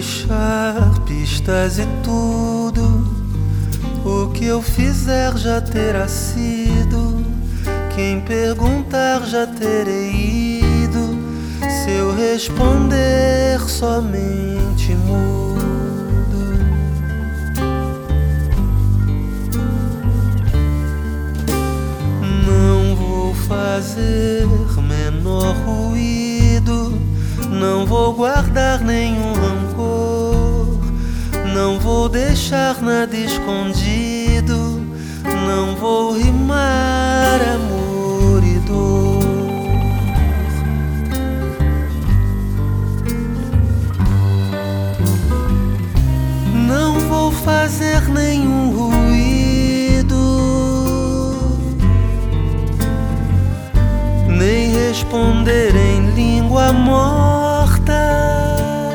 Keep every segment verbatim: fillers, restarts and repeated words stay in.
deixar pistas e tudo o que eu fizer já terá sido. Quem perguntar já terei ido. Se eu responder somente mudo, não vou fazer menor ruído, não vou guardar nenhum rancor, não vou deixar nada escondido, não vou rimar amor e dor. Não vou fazer nenhum ruído, nem responder em língua morta.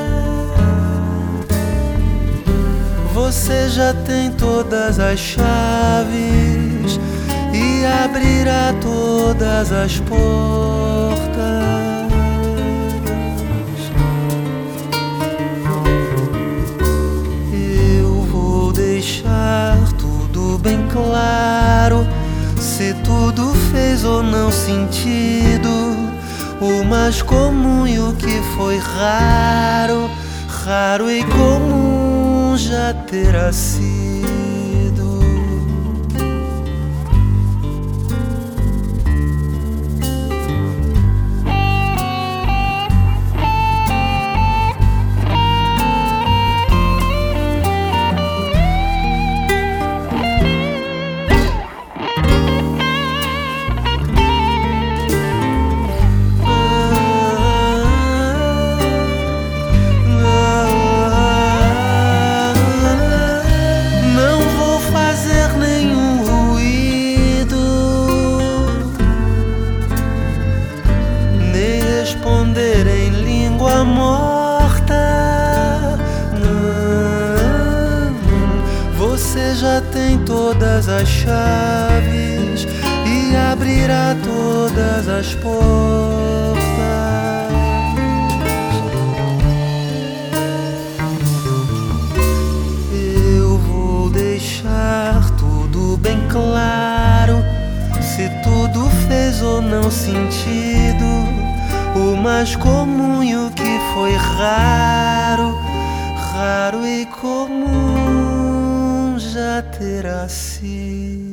Você já tem todas as chaves e abrirá todas as portas. Eu vou deixar tudo bem claro, se tudo fez ou não sentido, o mais comum e o que foi raro, raro e comum já terá sido. Responder em língua morta. Não, você já tem todas as chaves e abrirá todas as portas. Eu vou deixar tudo bem claro, se tudo fez ou não sentido, o mais comum e o que foi raro, raro e comum já terá sido.